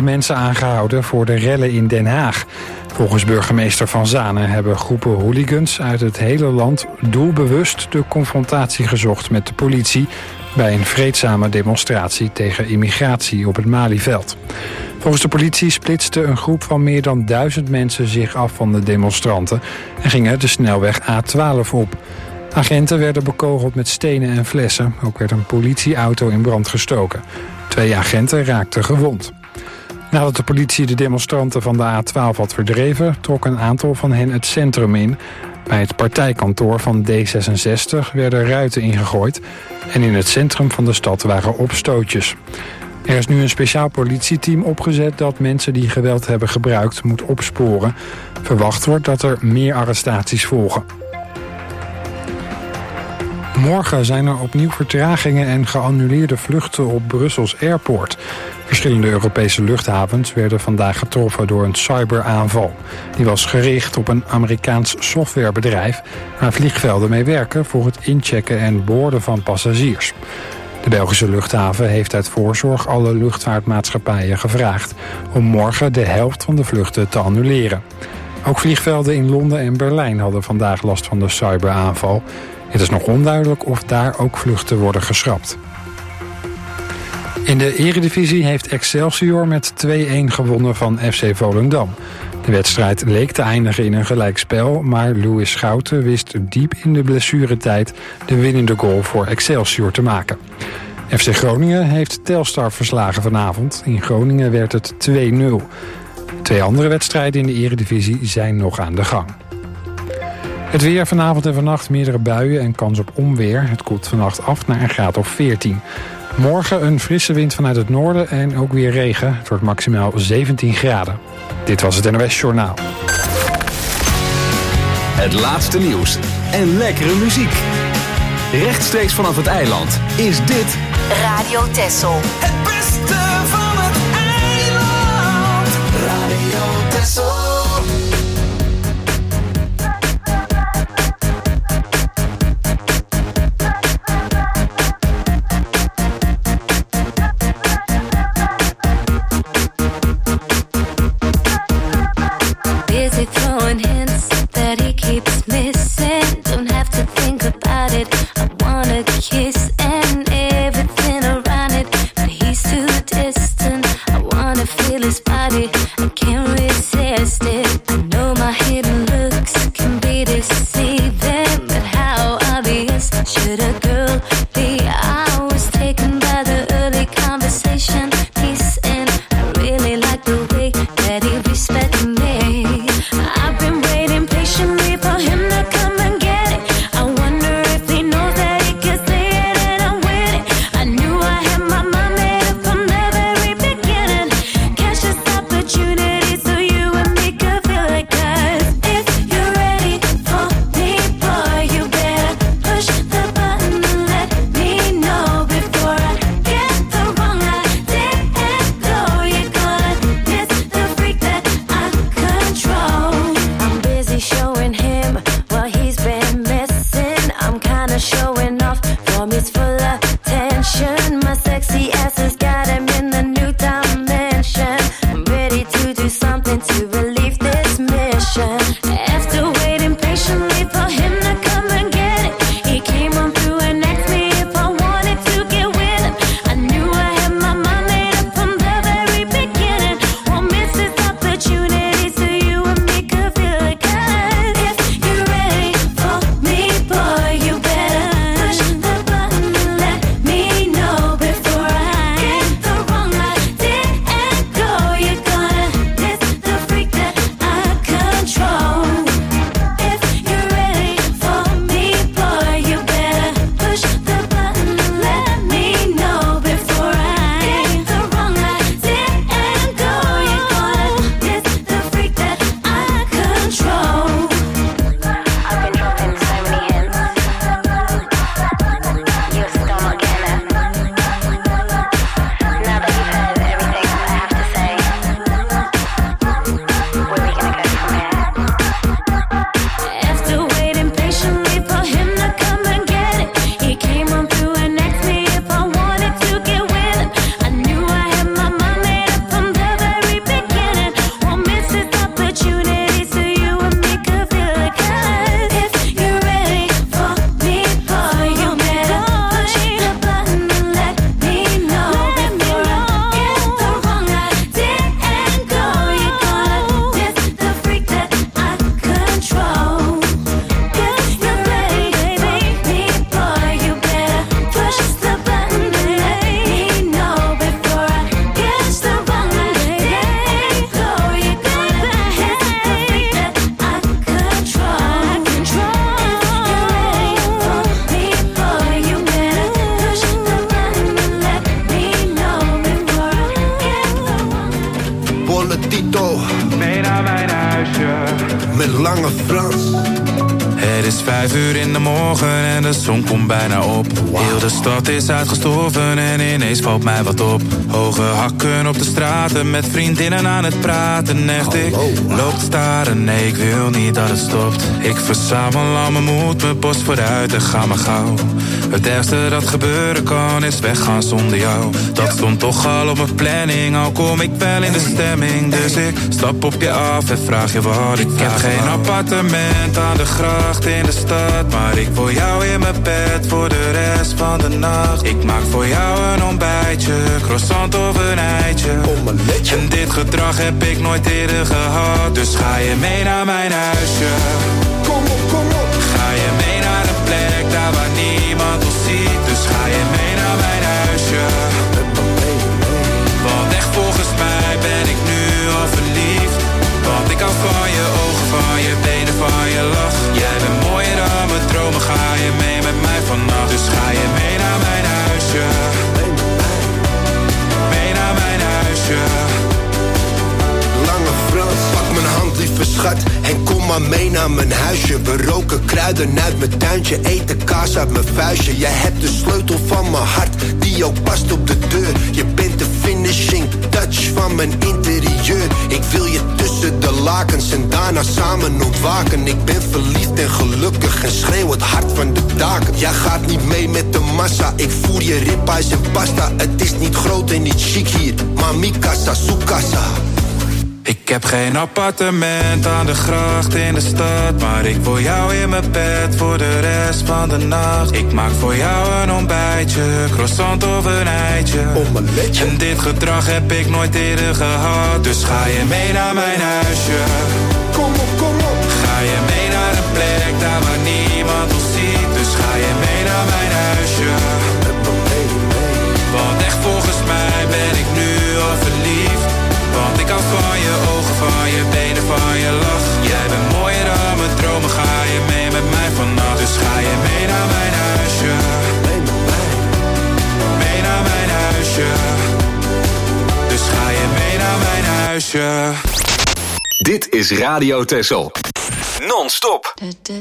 mensen aangehouden voor de rellen in Den Haag. Volgens burgemeester Van Zanen hebben groepen hooligans uit het hele land doelbewust de confrontatie gezocht met de politie bij een vreedzame demonstratie tegen immigratie op het Malieveld. Volgens de politie splitste een groep van meer dan 1000 mensen zich af van de demonstranten en gingen de snelweg A12 op. Agenten werden bekogeld met stenen en flessen. Ook werd een politieauto in brand gestoken. 2 agenten raakten gewond. Nadat de politie de demonstranten van de A12 had verdreven, trok een aantal van hen het centrum in. Bij het partijkantoor van D66 werden ruiten ingegooid en in het centrum van de stad waren opstootjes. Er is nu een speciaal politieteam opgezet dat mensen die geweld hebben gebruikt moet opsporen. Verwacht wordt dat er meer arrestaties volgen. Morgen zijn er opnieuw vertragingen en geannuleerde vluchten op Brussels Airport. Verschillende Europese luchthavens werden vandaag getroffen door een cyberaanval. Die was gericht op een Amerikaans softwarebedrijf waar vliegvelden mee werken voor het inchecken en boorden van passagiers. De Belgische luchthaven heeft uit voorzorg alle luchtvaartmaatschappijen gevraagd om morgen de helft van de vluchten te annuleren. Ook vliegvelden in Londen en Berlijn hadden vandaag last van de cyberaanval. Het is nog onduidelijk of daar ook vluchten worden geschrapt. In de Eredivisie heeft Excelsior met 2-1 gewonnen van FC Volendam. De wedstrijd leek te eindigen in een gelijkspel, maar Louis Schouten wist diep in de blessuretijd de winnende goal voor Excelsior te maken. FC Groningen heeft Telstar verslagen vanavond. In Groningen werd het 2-0. 2 andere wedstrijden in de Eredivisie zijn nog aan de gang. Het weer vanavond en vannacht meerdere buien en kans op onweer. Het koelt vannacht af naar een graad of 14. Morgen een frisse wind vanuit het noorden en ook weer regen. Het wordt maximaal 17 graden. Dit was het NOS Journaal. Het laatste nieuws en lekkere muziek. Rechtstreeks vanaf het eiland is dit Radio Texel. Het beste van het eiland. Radio Texel. Opportunities to volle Tito. Mee naar mijn huisje. Met Lange Frans. Het is 5 uur in de morgen en de zon komt bijna op. Heel de stad is uitgestorven en ineens valt mij wat op. Hoge hakken op de straten met vriendinnen aan het praten. Echt, ik loop te staren, nee ik wil niet dat het stopt. Ik verzamel al mijn moed, mijn borst vooruit en ga maar gauw. Het ergste dat gebeuren kan is weggaan zonder jou. Dat stond toch al op mijn planning, al kom ik wel in de stemming. Dus ik stap op je af en vraag je wat ik heb. Geen appartement aan de gracht in de stad, maar ik wil jou in mijn bed voor de rest van de nacht. Ik maak voor jou een ontbijtje, croissant of een eitje. En dit gedrag heb ik nooit eerder gehad. Dus ga je mee naar mijn huisje. Kom op. Ga je mee naar een plek daar waar niemand ons ziet. Dus ga je mee naar mijn huisje. Want echt volgens mij ben ik nu al verliefd. Want ik hou van je ogen, van je benen, van je lach. Jij bent mooier dan mijn dromen, ga je mee met mij vannacht. Dus ga je mee naar mijn huisje. Mee naar mijn huisje. Lange Frans, pak mijn hand lieve schat en kom maar mee naar mijn huisje. We roken kruiden uit mijn tuintje, eten kaas uit mijn vuistje. Jij hebt de sleutel van mijn hart, die ook past op de deur. Je bent de finishing touch van mijn interieur. Ik wil je tussen de lakens en daarna samen ontwaken. Ik ben verliefd en gelukkig en schreeuw het hart van de daken. Jij gaat niet mee met de massa, ik voer je ribeyes en pasta. Het is niet groot en niet chic hier, maar mi casa, su casa. Ik heb geen appartement aan de gracht in de stad, maar ik wil jou in mijn bed voor de rest van de nacht. Ik maak voor jou een ontbijtje, croissant of een eitje. En dit gedrag heb ik nooit eerder gehad. Dus ga je mee naar mijn huisje. Kom op. Ga je mee naar een plek daar waar niemand ons ziet. Dus ga je mee naar mijn huisje. Want echt volgens mij ben ik nu al verliefd. Want ik hou van je ogen, van je benen, van je lach. Jij bent mooier dan mijn dromen, ga je mee met mij vannacht. Dus ga je mee naar mijn huisje. Mee naar mijn huisje. Dus ga je mee naar mijn huisje. Dit is Radio Texel. Non-stop.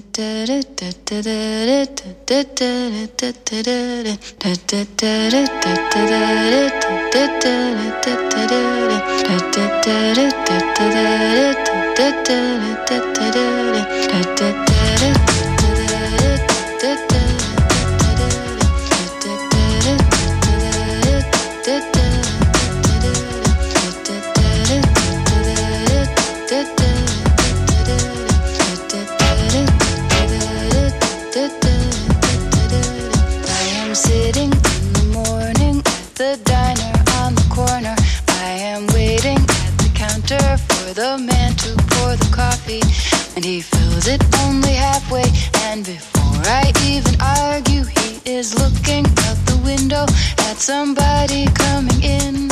Sitting in the morning at the diner on the corner. I am waiting at the counter for the man to pour the coffee, and he fills it only halfway. And before I even argue, he is looking out the window at somebody coming in.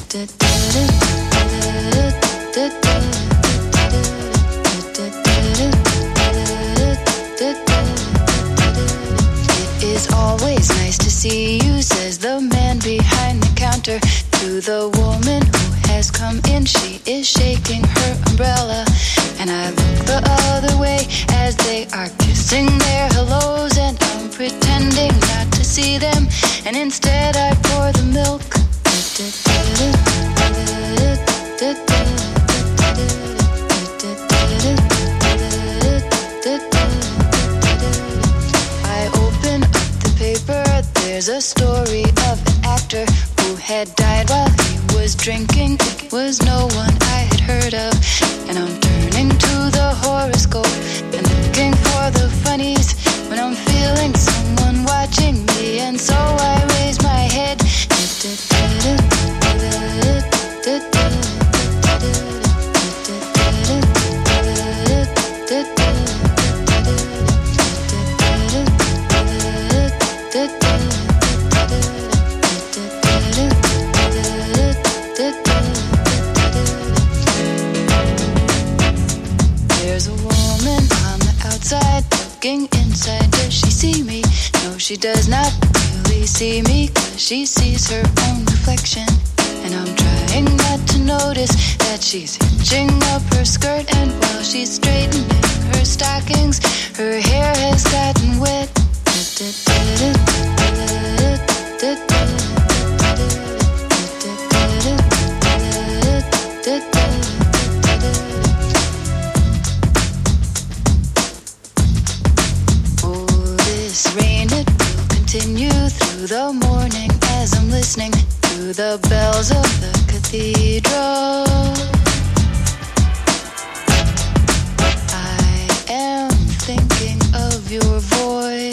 It's always nice to see you, says the man behind the counter to the woman who has come in. She is shaking her umbrella, and I look the other way as they are kissing their hellos, and I'm pretending not to see them, and instead I pour the milk. There's a story of an actor who had died while he was drinking. It was no one I had heard of. And I'm turning to the horoscope and looking for the funnies when I'm feeling someone watching me. And so I raise my head. Inside, does she see me? No, she does not really see me, 'cause she sees her own reflection. And I'm trying not to notice that that she's hitching up her skirt, and while she's straightening her stockings, her hair has gotten wet. Oh, this rain, it will continue through the morning as I'm listening to the bells of the cathedral. I am thinking of your voice.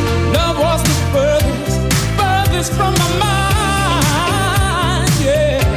From my mind, yeah.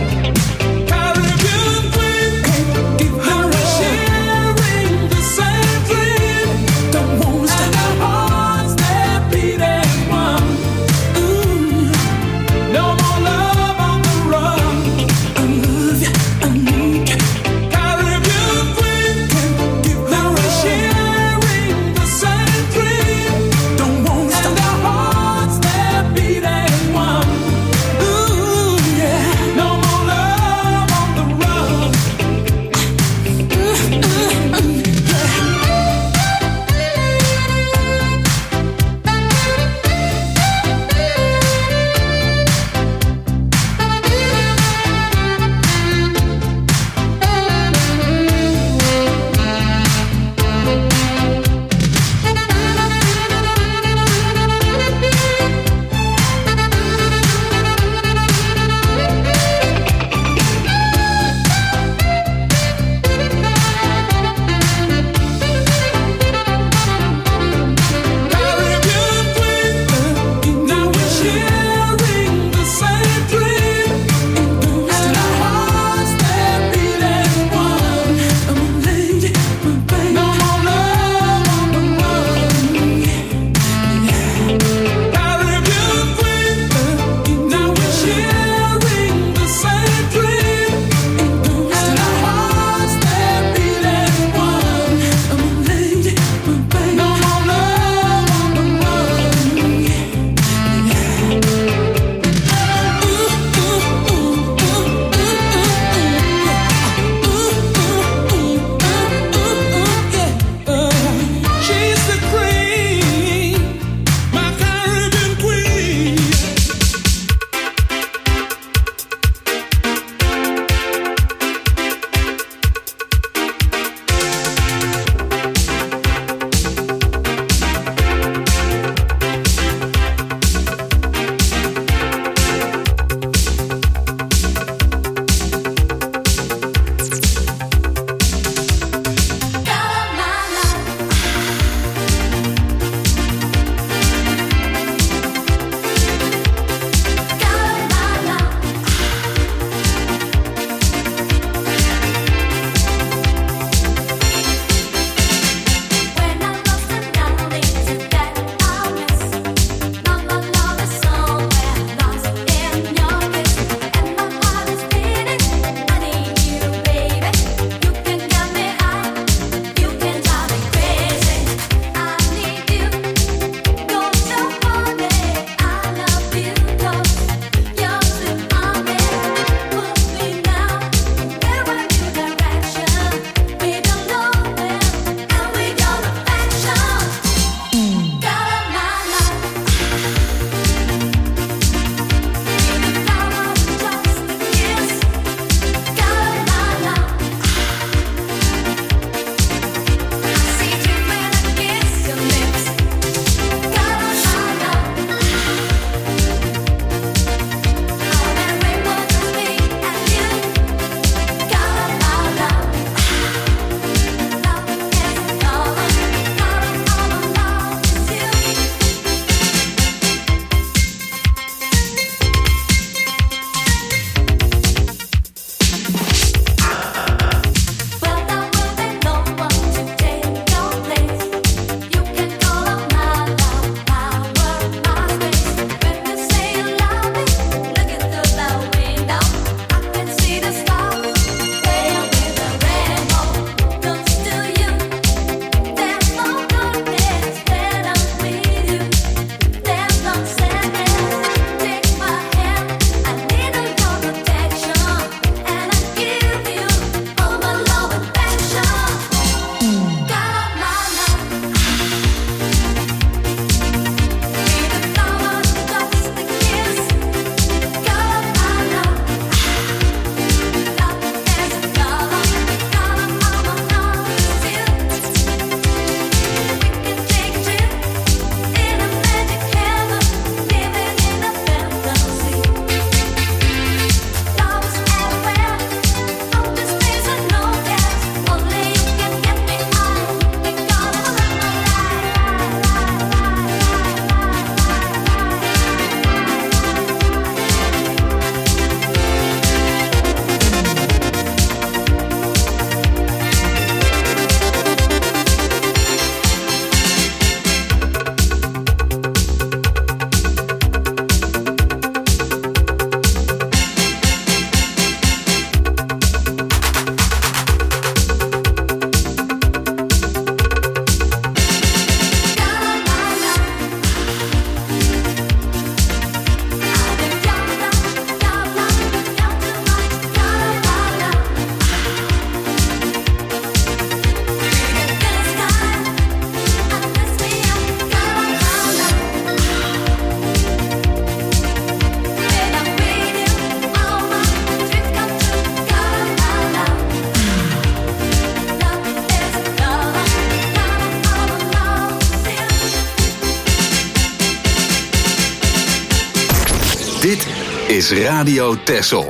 Dit is Radio Texel.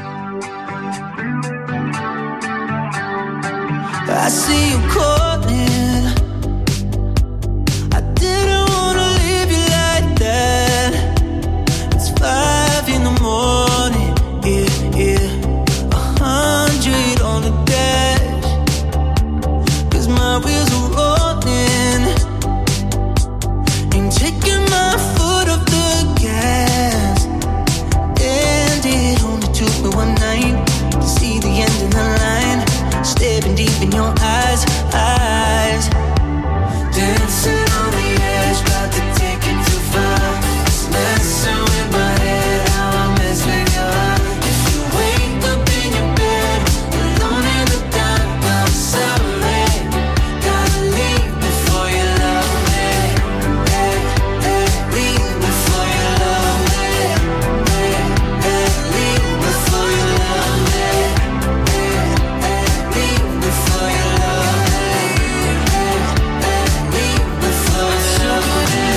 I see you calling. I didn't wanna leave you like that. It's 5 in the morning, yeah. 100 on the dash. 'Cause my wheels are rolling. Ain't taking my foot off the gas. And it only took me one night to see the end of the line. Staring deep in your eyes. Dancing on the edge, about to take it too far. It's messing with my head, how I mess with your heart. If you wake up in your bed, alone in the dark, I'm sorry. Gotta leave before you love me. Leave before you love me. Leave before you love me. Leave before you love me. Leave before you love me.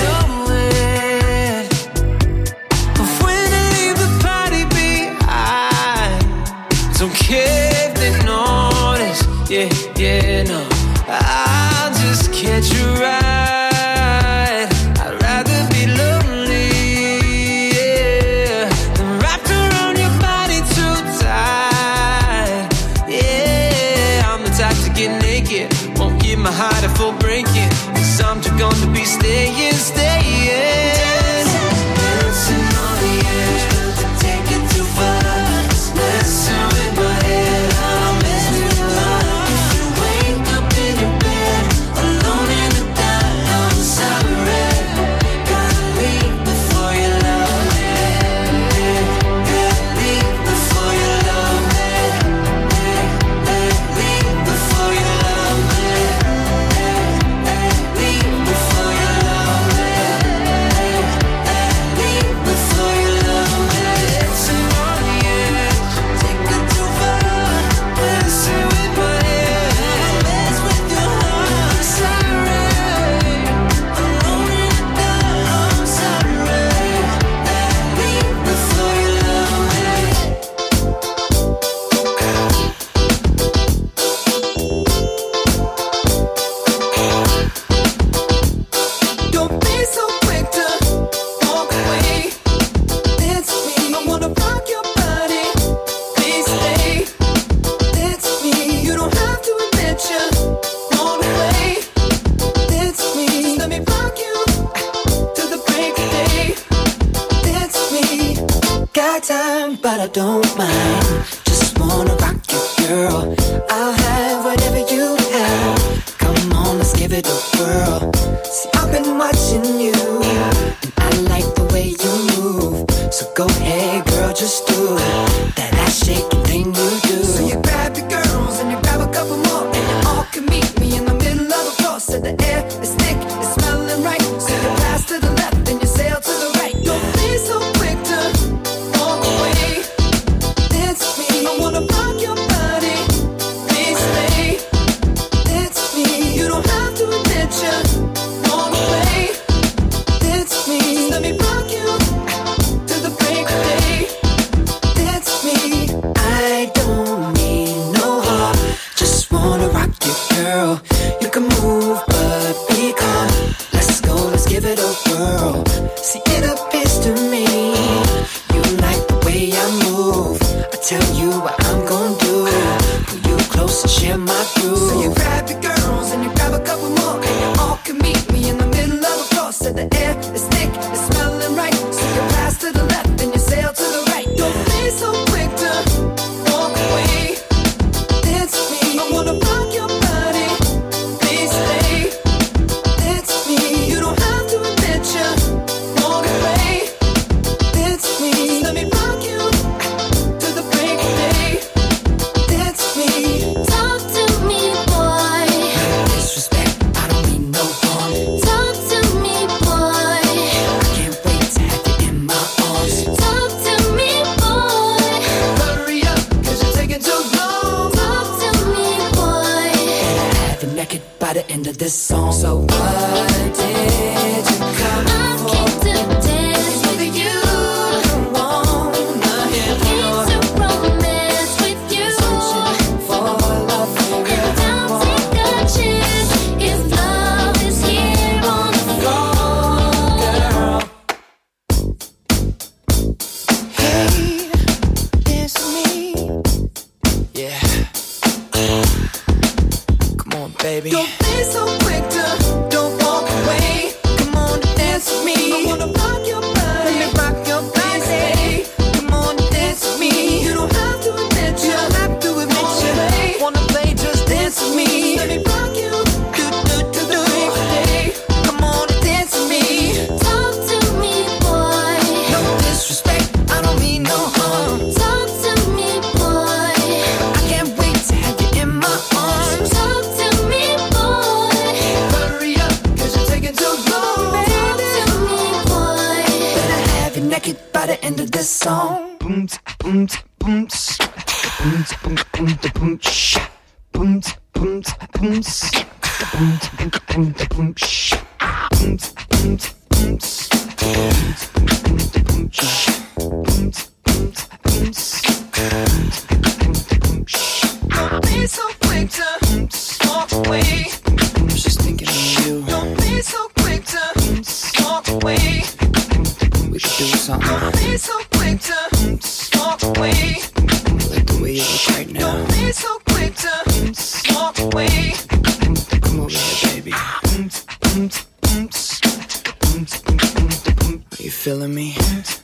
But when I leave the party behind, don't care if they notice. Yeah, no. I'll just catch you right. I'd rather be lonely, yeah, than wrapped around your body too tight. Yeah, I'm the type to get naked, won't give my heart a full breaking. 'Cause I'm too gonna be staying. Dancing on the edge, about to take it too far. It's messing with my head, how I mess with your heart. If you wake up in your bed, alone in the dark, I'm sorry. Gotta leave before you love me. Leave before you love me. Leave before you love me. Leave before you love me. Leave before you love me. Dancing on the edge, take it too far. Messing with my head, mess with your heart. Sorry, alone in the dark, I'm sorry. Leave before you love me. Don't be so quick to walk away. That's me. I wanna rock your body. Please stay. That's me. You don't have to admit you want away. That's me. Just let me rock you to the break of day. That's me. Got time, but I don't mind. Just wanna rock you, girl. I'll have whatever you have. Come on, let's give it a whirl. See, I've been watching you, and I like the way you move. So go ahead, girl, just do that ass shaking thing you do. So you grab your girls and you grab a couple more, and you all can meet me in the middle of the floor. So the air is thick, it's smelling right. So you pass to the left and you sail to the right. Don't be so quick to walk away. That's me. I wanna rock your body. Please stay. That's me. You don't have to admit you want away. That's me. Just let me rock you to the break of day. That's me. I don't need no heart. Just wanna rock you, girl. You can move, but be calm. Let's go, let's give it a whirl. See, it appears to me you like the way I move. I tell you what I'm gonna do. Pull you close and share my groove. So you grab your girls and you grab a couple more, and you all can meet me in the middle of the floor. So the air is thick, it's smelling right. So you pass to the left and you sail to the right. Don't be so quick to walk away. That's me. I wanna rock your body. Please stay. That's me. You don't have to admit you want away. That's me. Just let me rock you to the break of day. That's me. Talk to me, boy. Disrespect, I don't mean no harm. Talk to me, boy. I can't wait to have you in my arms. Talk to me, boy. Hurry up, 'cause you're taking too long. Talk to me, boy. Have you naked by the end of this song. So what did you come I for? came to dance with you. I don't want baby. Don't be so quick to don't walk away. Come on, dance with me. I wanna rock your body. Let me rock your body. Say, come on, dance with me. You don't have to admit you. Don't have to admit you. Wanna play, just dance with me. Let me rock you. Come on and dance with me. Talk to me, boy. No disrespect, I don't mean no harm. Talk to me, boy. I can't wait to have you in my arms. Talk to me, boy. Hurry up, cause you're taking too long, baby. Talk to me, boy. Better have you naked by the end of this song. Boom, boom, boom, boom, boom, boom, boom, boom, boom, boom. Don't be so quick to walk away. I'm just thinking of you. Don't be so quick to walk away. We could do something. Don't be so quick to walk away. Like the way you look right now. Don't be so quick to walk away. Come over here, baby. Are you feeling me?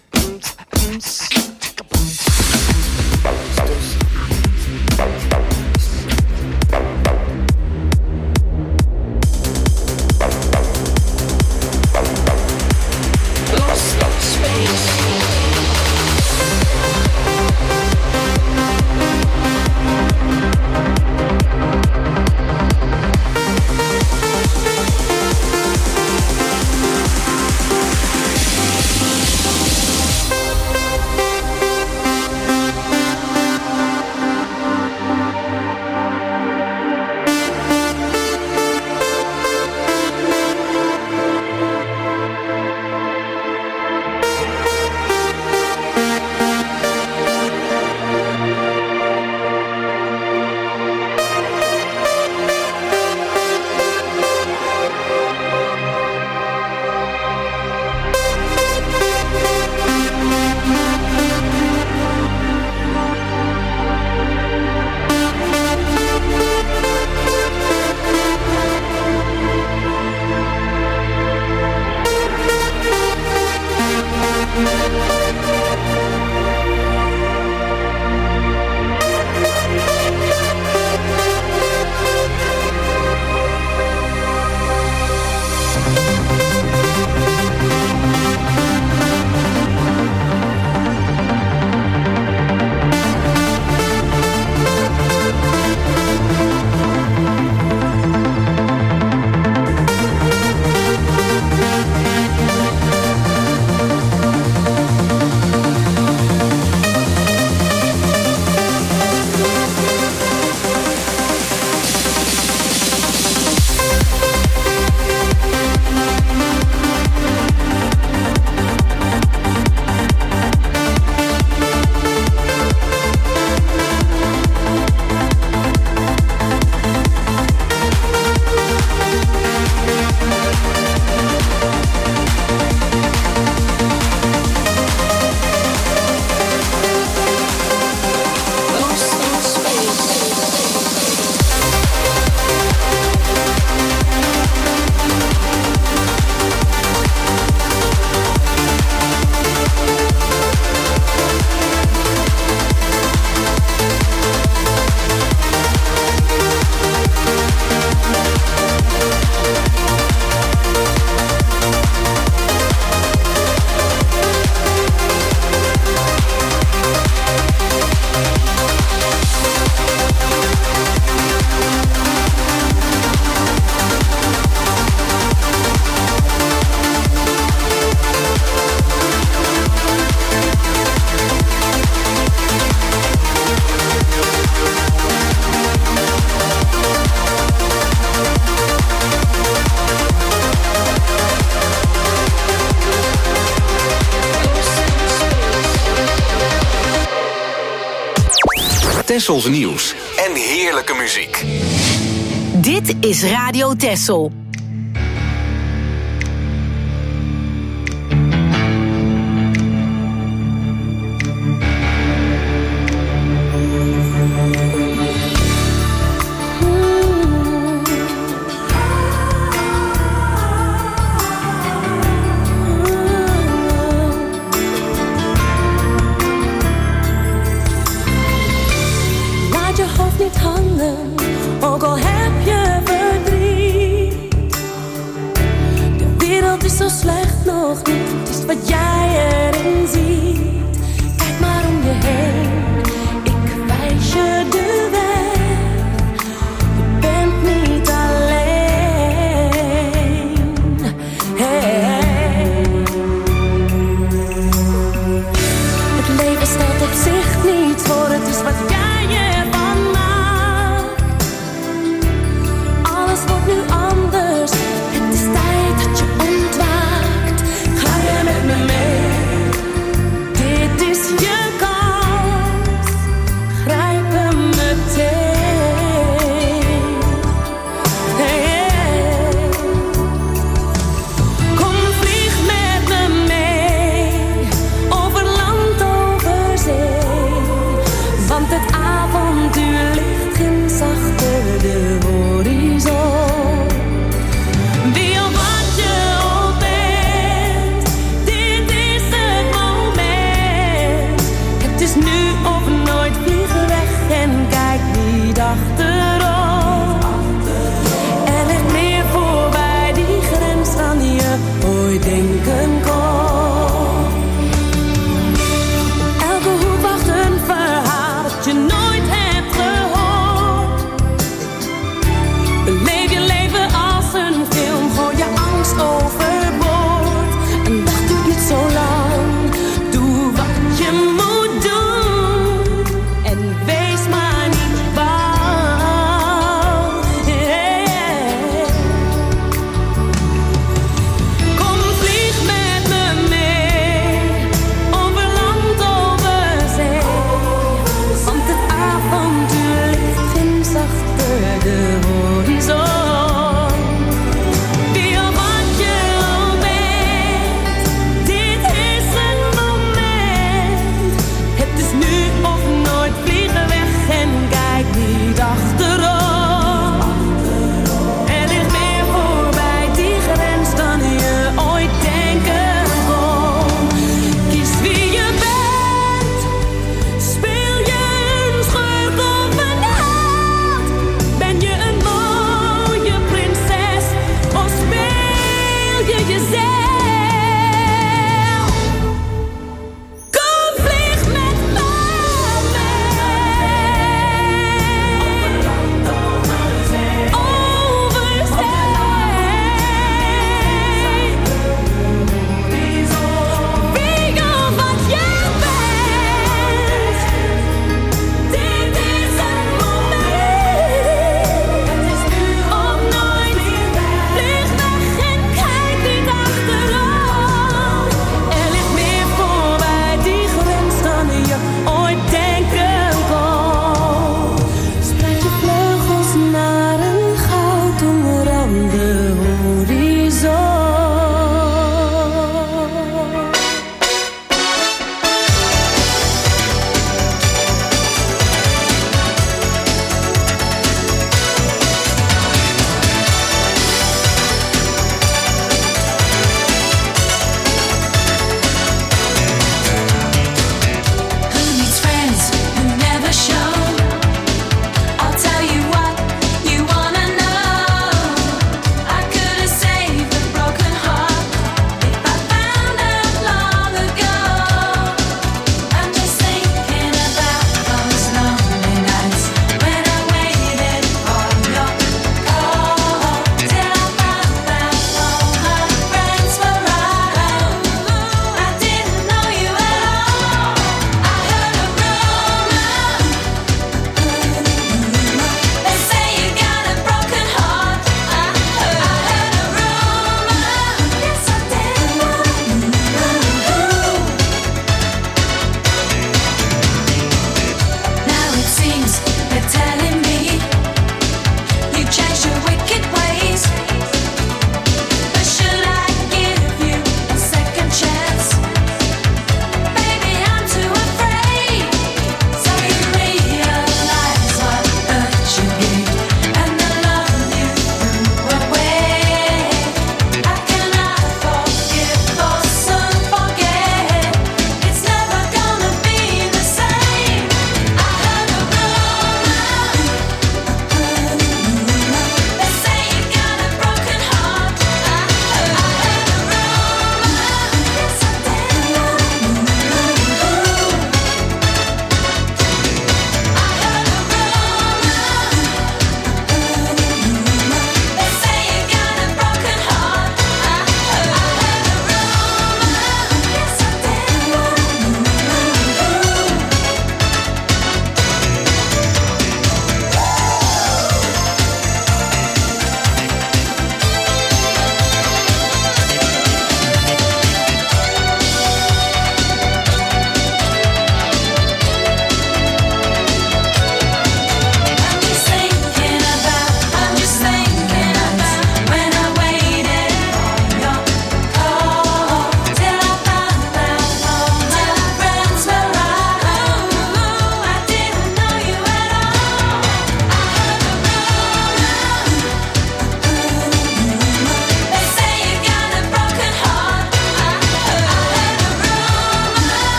Tessels nieuws en heerlijke muziek. Dit is Radio Tessel. nog niet, het is wat jij erin ziet. Kijk maar om je heen, ik wijs je de weg. Je bent niet alleen. Hey. Het leven stelt op zich niet voor, het is wat jij ervan maakt. Alles wordt nu anders, het is tijd dat je ontwaakt. Ga je met me mee?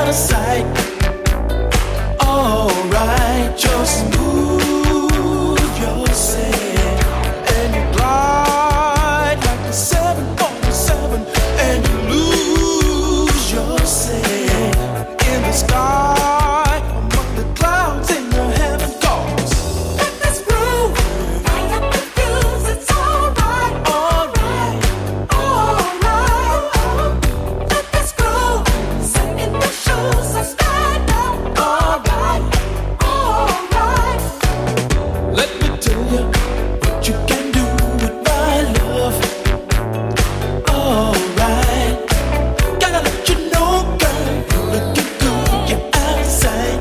out of sight. Alright, just move yourself and you glide like the 747 and you lose yourself in the sky among the clouds in your heaven cause. Let this groove, I am confused, it's alright, alright, alright. Let this groove, sit in the shoes, I stand up, alright, alright. Let me tell you what you can do with my love. Alright, gotta let you know, girl, you're looking good, you're outside.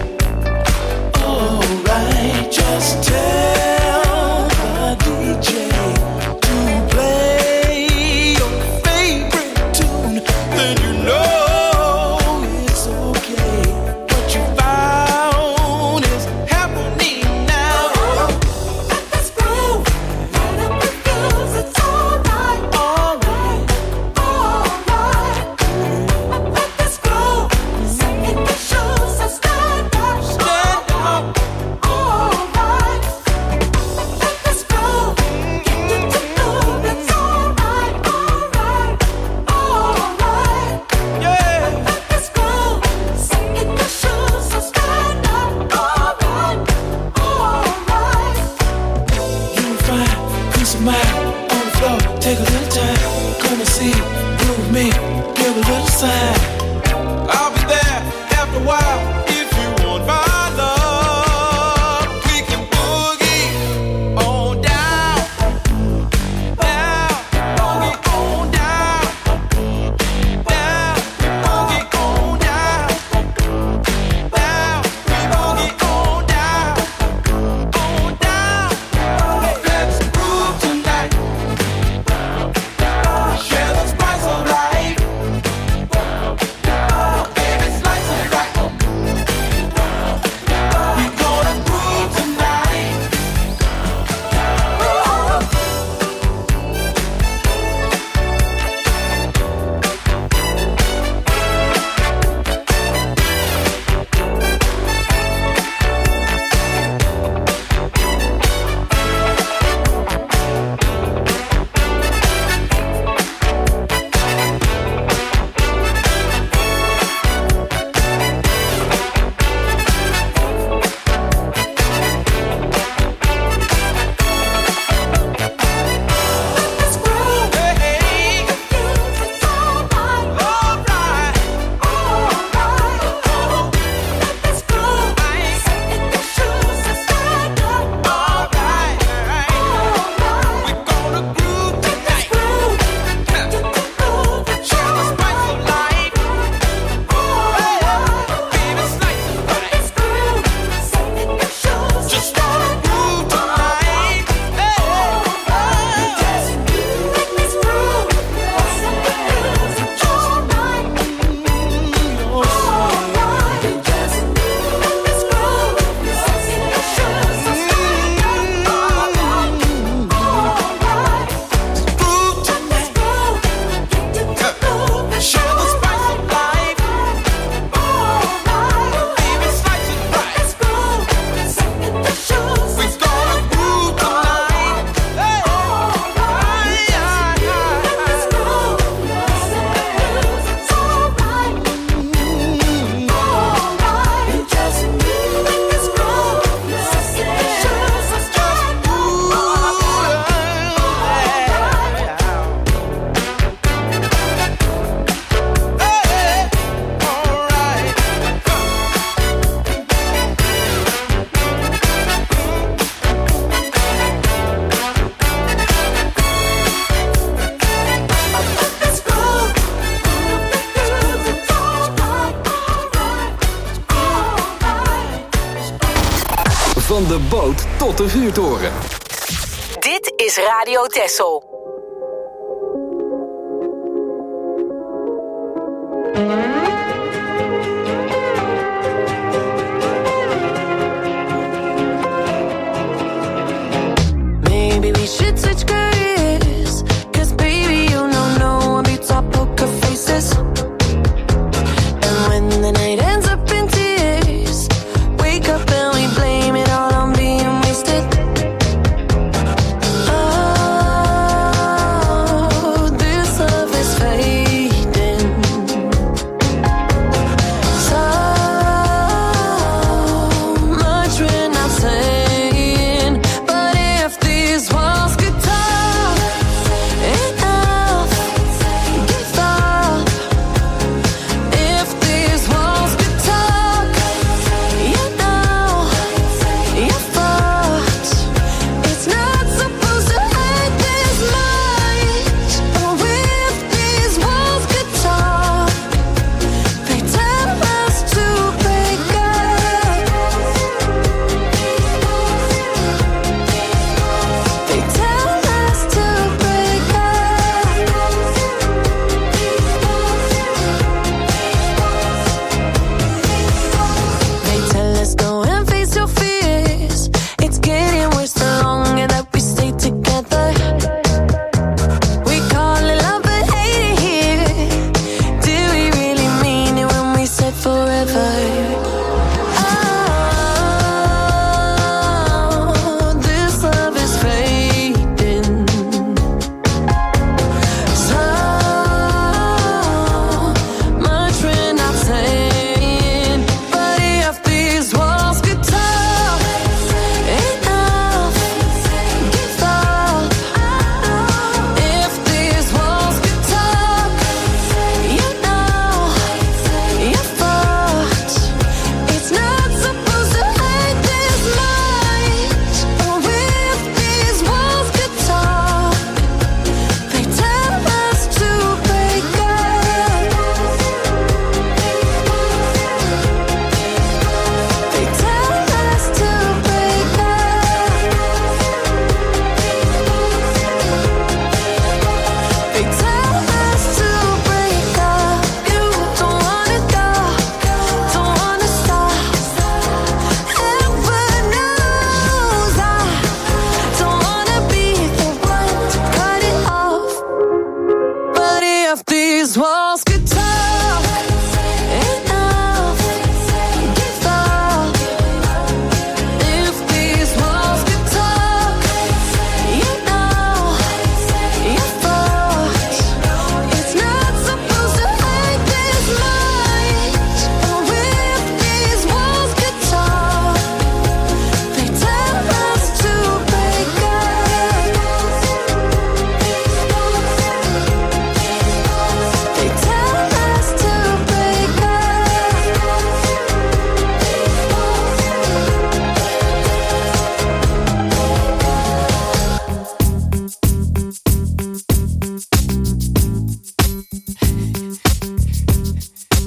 Alright, just tell the DJ to play your favorite tune, then you know it's okay. What you found is happening now. Let this groove, right up the fuse, it's alright, alright, alright. Let this groove, sit in the shoes, I stand up, alright, alright. Let this groove, get you to move, it's alright, alright, alright. Yeah. Let this groove, sit in the shoes, I stand up, alright, alright. You find peace of mind on the floor. Take a little time, come and see, groove me, give a little sign. I'll be there after a while if you want my love. We can boogie on down, down, boogie on down, down, boogie on down, down, we boogie on down, on down. Let's groove tonight. Share the spice of life. Baby, slice it right. We gonna groove tonight. Let's groove. Hey, confused, it's alright, alright, alright. Let this groove, sit in the shoes, I stand up, alright, alright. We gonna groove tonight. Groove, get you to move, it's share the spice of life. Alright, baby, slice it right. Let's groove, sit in the shoes, just wanna groove tonight. Hey, alright. Let this groove, sit in the shoes, it's alright, alright. Let this groove, sit in the shoes, I stand up, alright, alright. Groove tonight. Get you to move, it's share the spice of life. Alright, baby, slice it right. Let's groove, sit in the shoes, we gonna groove tonight. Hey, alright. Let this groove, sit in the shoes, it's alright, alright. Just let this groove, sit in the shoes, I stand up, alright, let's groove, it's alright, alright. Van de boot tot de vuurtoren. Dit is Radio Texel. Maybe we should switch careers, 'cause baby, you don't know when we talk poker faces. And when the night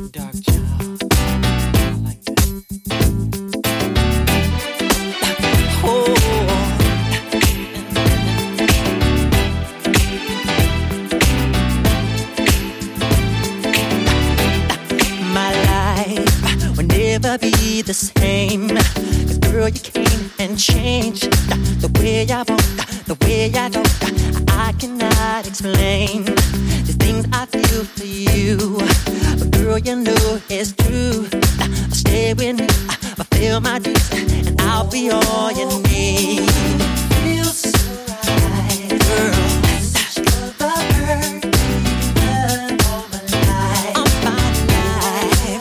Be the same. 'Cause girl, you came and changed the way I walk, the way I talk. I cannot explain the things I feel for you, but girl, you know it's true. I'll stay with you, I'll feel my dreams, and I'll be all you need. Feels so right, girl. Such love I've heard all my life. All my life.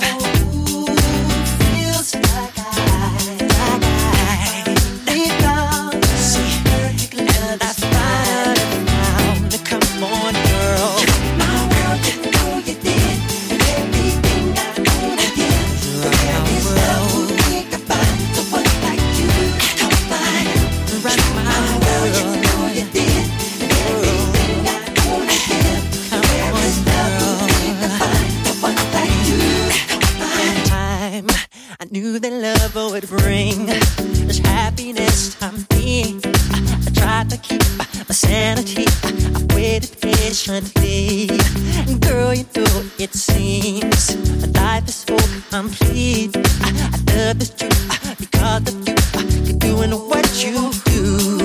Knew that love would bring this happiness to me. I tried to keep my sanity. I waited patiently. Girl, you know it seems life is so complete. I love this you because of you. You're doing what you do.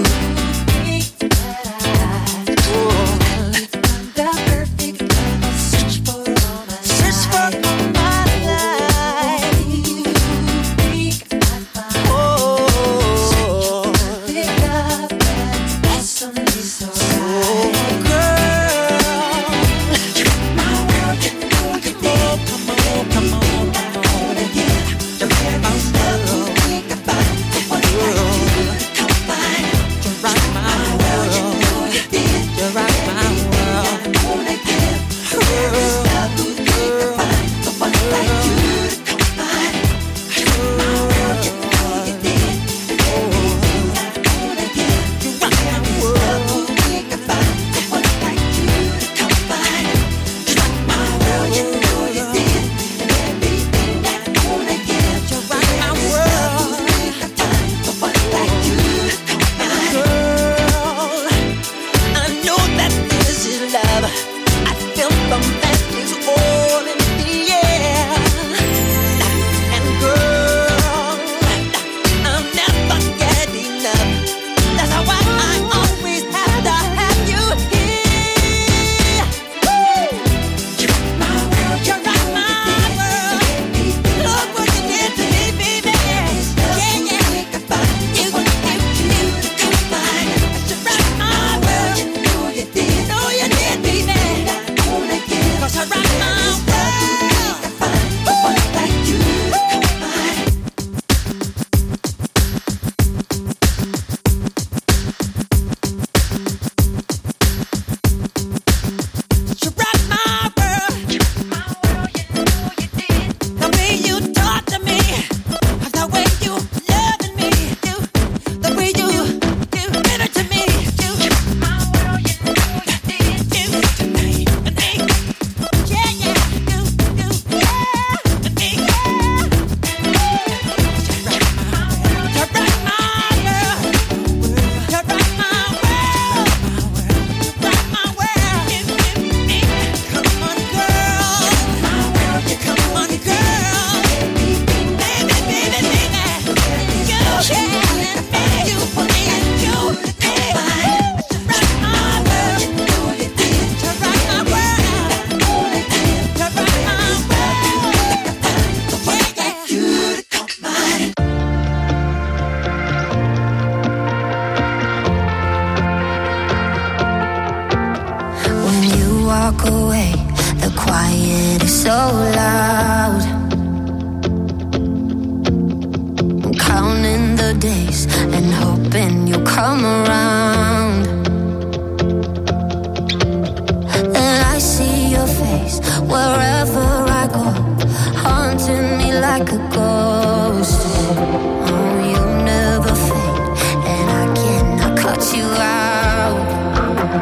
The perfect love I search for all my life. Search for all my life.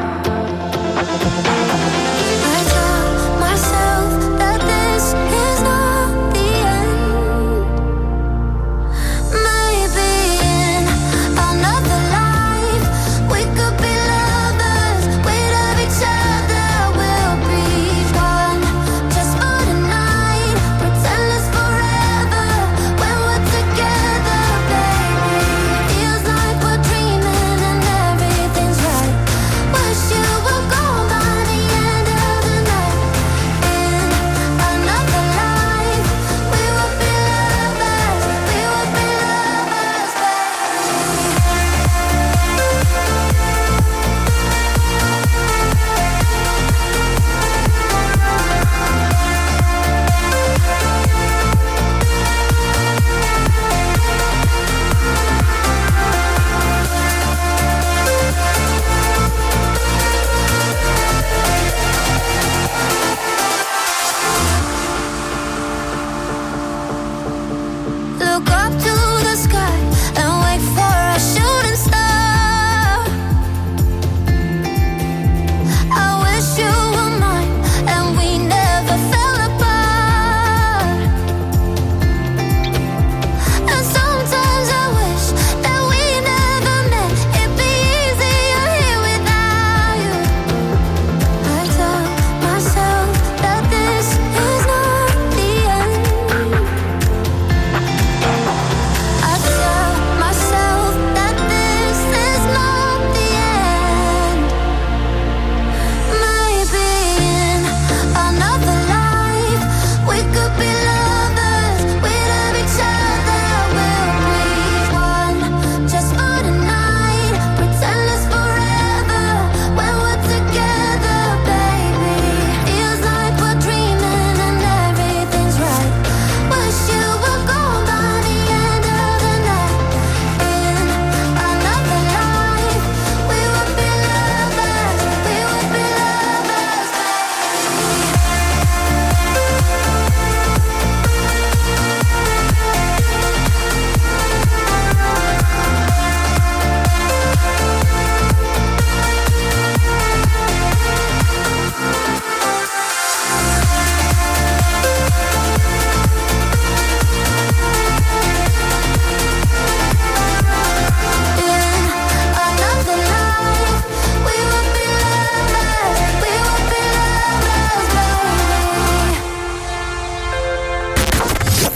Myself that this is not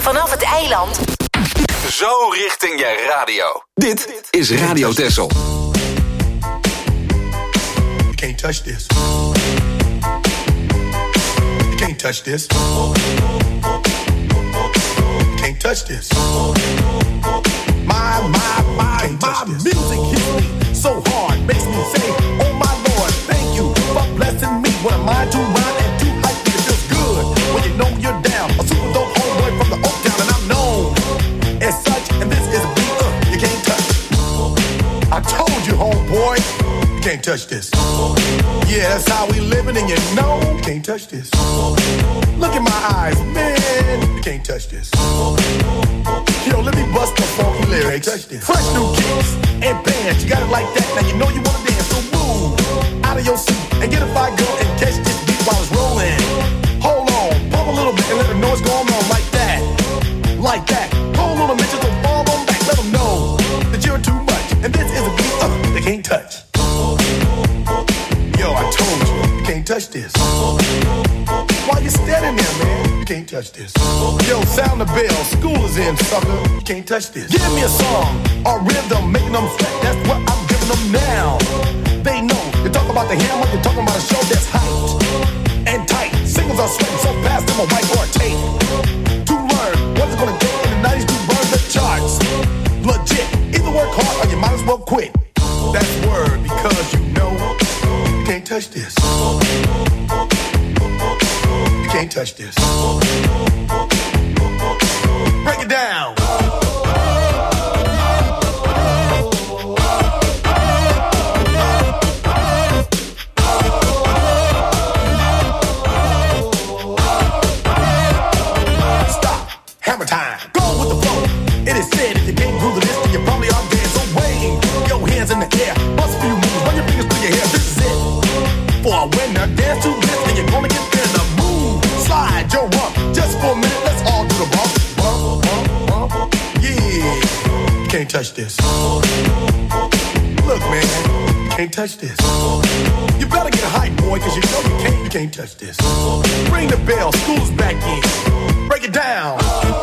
vanaf het eiland. Zo richting je radio. Dit is Radio Texel. You can't touch this. You can't touch this. You can't touch this. My music hits me so hard, makes me say, oh my Lord, thank you for blessing me. What am I to rhyme and to hype? It feels good when you know you're down. A super dope homeboy from the Oak Town, and I'm known as such. And this is a beat you can't touch. I told you, homeboy, you can't touch this. Yeah, that's how we living, and you know you can't touch this. Look in my eyes, man, you can't touch this. Yo, let me bust the funky lyrics. Fresh new kicks and bands, you got it like that. Now you know you wanna dance, so move out of your seat and get a fire girl and catch this beat while it's rolling. Hold on, pump a little bit and let them know what's going on like that. Like that. Hold on a minute, just fall on back. Let them know that you're too much. And this is a beat they can't touch. Yo, I told you, you can't touch this. Why you standing there, man? You can't touch this. Yo, sound the bell, school is in, sucker. You can't touch this. Give me a song or rhythm, making them sweat. That's what I'm giving them now. They know. You talk about the hammer, you're talking about a show that's hyped and tight. Singles are sweating so fast, them a whiteboard tape. To learn what it's gonna take in the 90s to burn the charts. Legit. Either work hard or you might as well quit. That's word because you know you can't touch this. You can't touch this. Break it down. Stop. Hammer time. Go with the flow. It is said if you can't groove this, then you probably are dead. So wave your hands in the air. Bust a few moves. Run your fingers through your hair. This is it. For a winner, dance to this, and you're gonna get there. The move, slide your rump. Just for a minute, let's all do the bump. Bump, bump, bump. Yeah. You can't touch this. Look, man, you can't touch this. You better get hype, boy, cause you know you can't touch this. Ring the bell, school's back in. Break it down.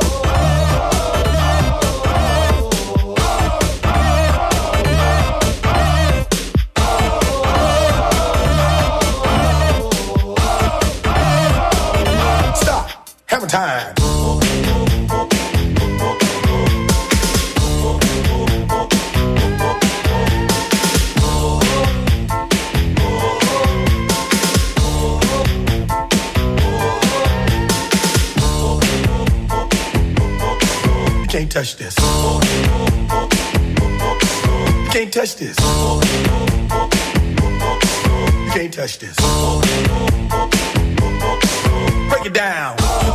Hammer time. You can't touch this. You can't touch this. You can't touch this. Break it down.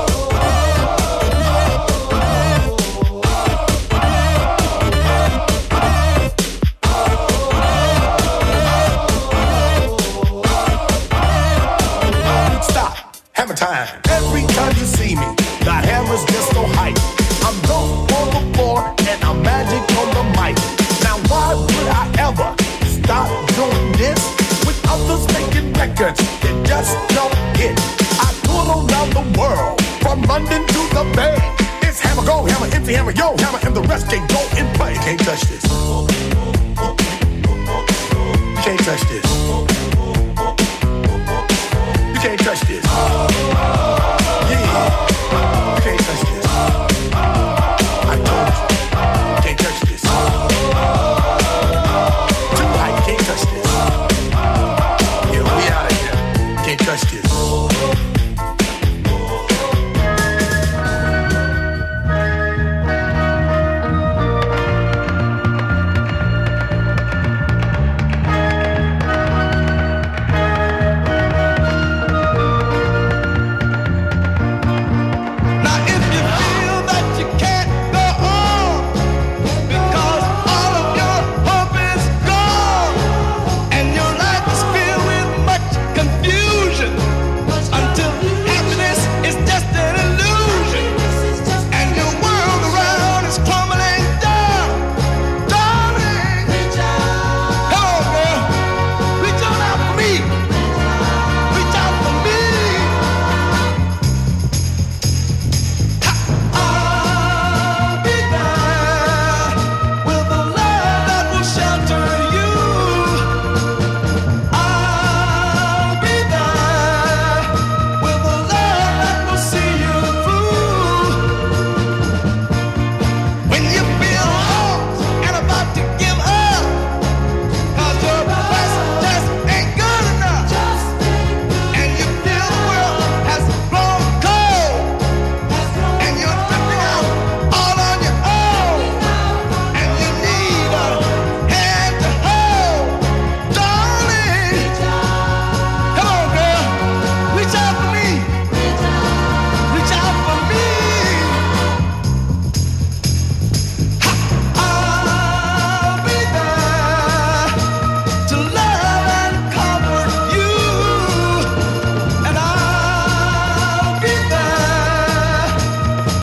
Hammer time. Every time you see me, the hammer's just so hype. I'm dope on the floor and I'm magic on the mic. Now why would I ever stop doing this with others making records that just don't hit? I tour around the world, from London to the Bay. It's hammer, go hammer, empty hammer, yo hammer, and the rest can go and play. You can't touch this. You can't touch this. You can't touch this.